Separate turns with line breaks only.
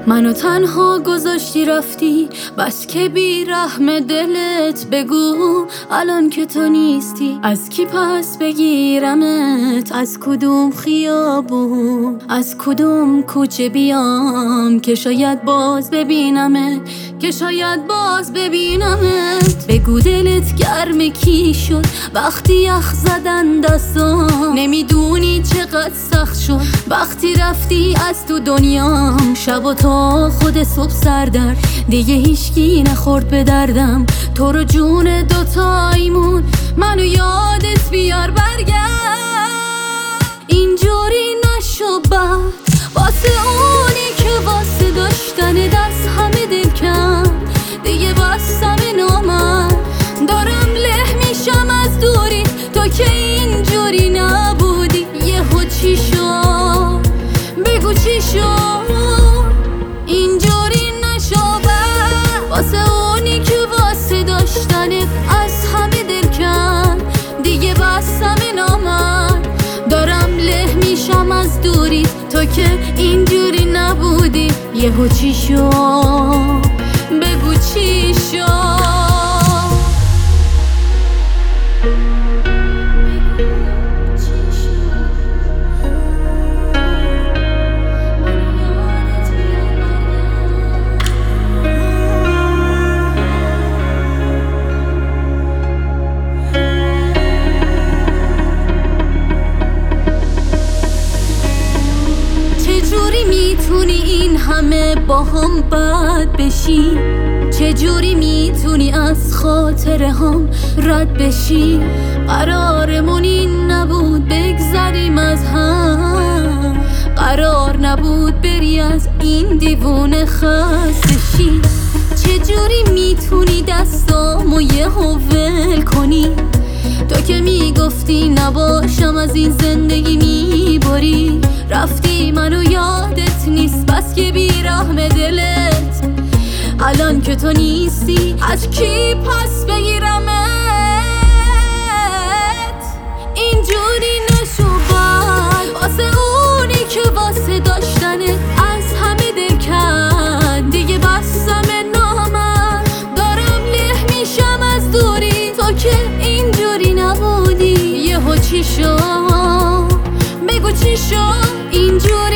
منو تنها گذاشتی رفتی، بس که بی رحم دلت. بگو الان که تو نیستی از کی پس بگیرمت؟ از کدوم خیابون، از کدوم کوچه بیام که شاید باز ببینمت، که شاید باز ببینمت. بگو دلت گرم کی شد وقتی یخ زدن دستام؟ نمیدونی چقدر سخت شد وقتی رفتی از تو دنیام. شب و تا خود صبح سردر دیگه هیچکی نخورد به دردم. تو رو جون دوتایمون منو یادت بیار برگرد. اینجوری نشو بعد واسه اونی که واسه داشتن دست همه دل کرد. دیگه بستم نامرد دارم له میشم از دوری. تو که اینجوری نبودی یهو چی شد؟ بگو چی شد؟ اینجوری نشو بعد واسه اونی که واسه داشتنت از همه دل کرد. دیگه بستم نامرد دارم له میشم از دوری. تو که اینجوری نبودی یهو چی شد؟ بگو چی شد؟ چجوری میتونی این همه با هم بد بشی؟ چجوری میتونی از خاطره هم رد بشی؟ قرارمون این نبود بگذریم از هم، قرار نبود بری از این دیوونه خسته شی. چجوری میتونی دستامو یهو ول کنی؟ تو که میگفتی نباشم از این زندگی میبری. رفتی منو یادت نیست بس که بی رحم دلت. الان که تو نیستی از کی پس بگیرمت؟ اینجوری نشو بعد واسه اونی که واسه داشتنت از همه دل کرد. دیگه بستم نامرد دارم له میشم از دوری. تو که اینجوری نبودی یهو چی شد؟ بگو چی شد؟ اینجوری